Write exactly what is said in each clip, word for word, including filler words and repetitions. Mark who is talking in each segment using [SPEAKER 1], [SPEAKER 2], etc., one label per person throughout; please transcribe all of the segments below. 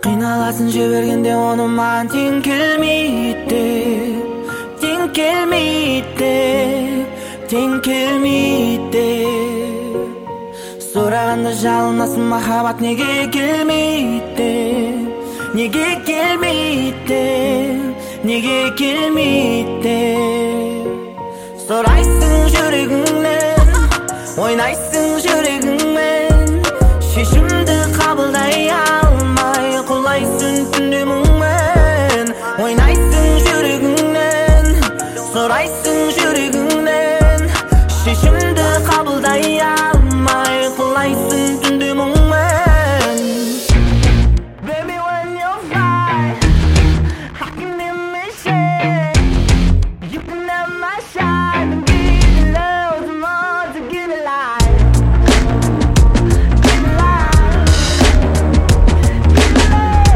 [SPEAKER 1] Қиналасын жібергенде оны маған тең келмейді, тең келмейді, тең келмейді. Сұрағанда жалынасың, махаббат неге келмейді, неге келмейді, неге келмейді. Сұрайсың жүрегіңнен, ойнайсың жүрегіңмен, шешімді қабылдай алмай құлайсың түнде мұңмен. Ойнайсың жүрегіңнен, сұрайсың жүрегіңнен, шешімді қабылдай алмай құлайсың түнде мұңмен. Baby, when you're fly, I can imagine you can have my shine and give me love more to give me life. Give me life. Give me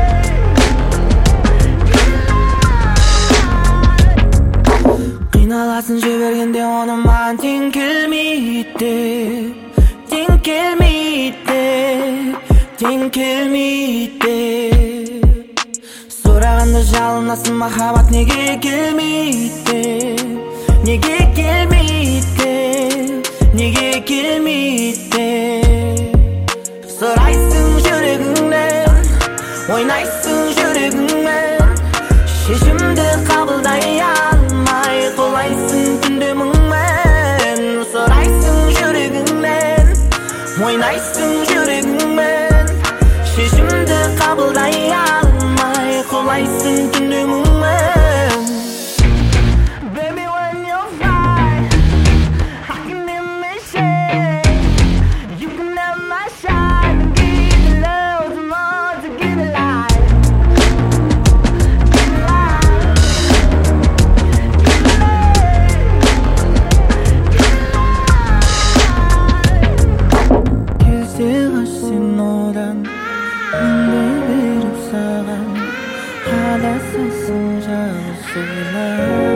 [SPEAKER 1] life. Қиналасын жібергенде оны маған тең келмейді, тең келмейді, тең келмейді. Сұрағанда жалынасың, махаббат неге келмейді, неге келмейді, неге келмейді. Сұрайсың жүрегіңнен, ойнайсың жүрегіңмен, шешімді қабылдай алмай құлайсың түнде мұңмен. Сұрайсың жүрегіңнен, ойнайсың жүрегіңмен, шешімді қабылдай алмай құлайсың түнде мұңмен. Baby, when you're fly, I can imagine you can have my shine and give me love more to give me life. Give me life. Give me life. Келсе қашсен одан үнді беріп саған, адасасың жалғыз ойлап.